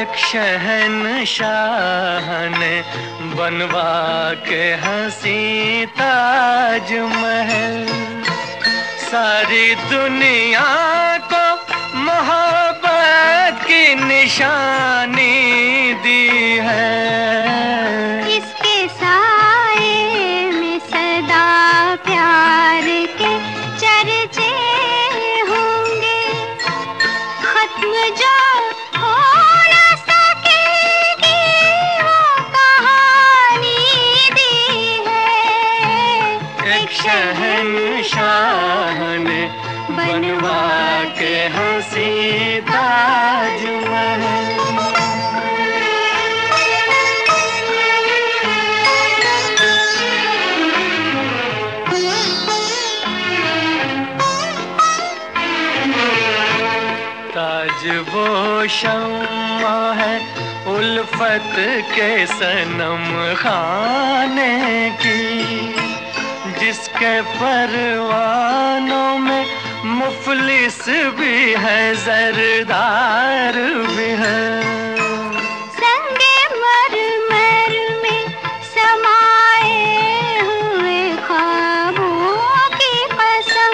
एक शहंशाह ने बनवा के हंसी ताजमहल, सारी दुनिया को मोहब्बत की निशानी दी है। इसके साए में सदा प्यार के चर्चे होंगे, खत्म जो हो न सकेगी वो कहानी दी है। एक शहंशाह ने बनवा के हंसी ताजमहल। ताज वो शम्मा है उल्फत के सनम खाने की, जिसके परवानों में मुफलिस भी है जरदार भी है। संगे मरमर में समाए हुए ख्वाबों की कसम,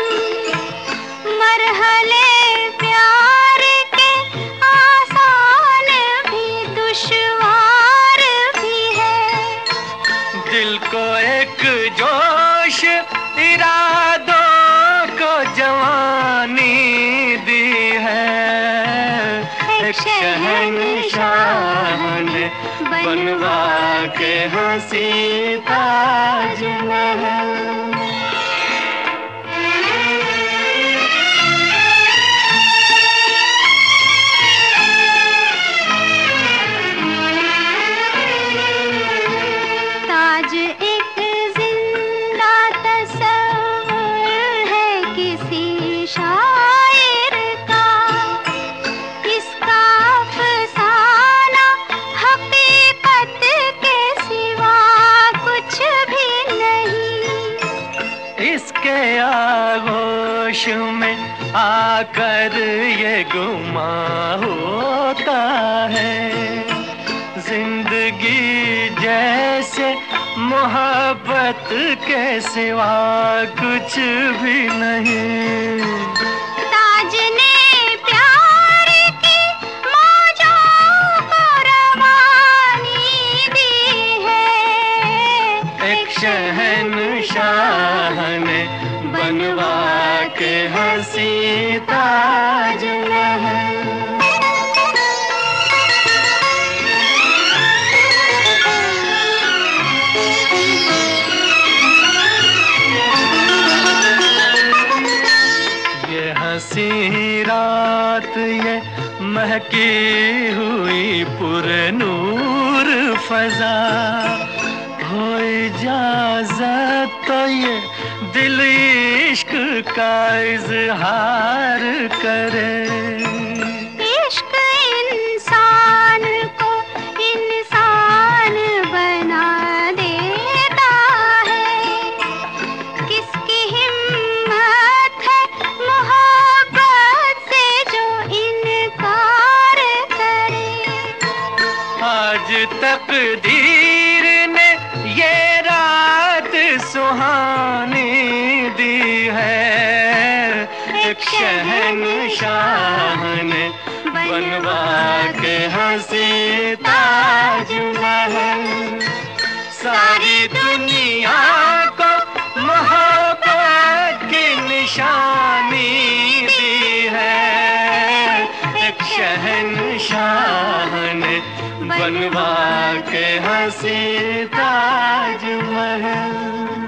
मरहले प्यार के आसान भी दुश्वार भी है। दिल को एक जोश इरादों को जवानी दी है। एक शहंशाह ने बनवा के हंसी ताजमहल। ताज एक जिंदा तस्वीर है किसी शायर का, इसका अफसाना हकीकत के सिवा कुछ भी नहीं। इसके आगोश में आकर ये गुमा होता है, जिंदगी जैसे मोहब्बत के सिवा कुछ भी नहीं। ताज ने प्यार की मौजों को रवानी दी है। एक शहंशाह ने बनवा के हंसी ताजमहल। ये हंसी रात ये महकी हुई पुरनूर फजा, हो इजाजत तो ये दिल इश्क का इजहार करे। इश्क इंसान को इंसान बना देता है, किसकी हिम्मत है मोहब्बत से जो इनकार करे। आज तकदीर ने ये रात सुहानी दी है। एक शहंशाह ने बनवा के हंसी ताजमहल, सारी दुनिया को मोहब्बत की निशानी दी है। एक शहंशाह ने बनवा के हंसी ताजमहल।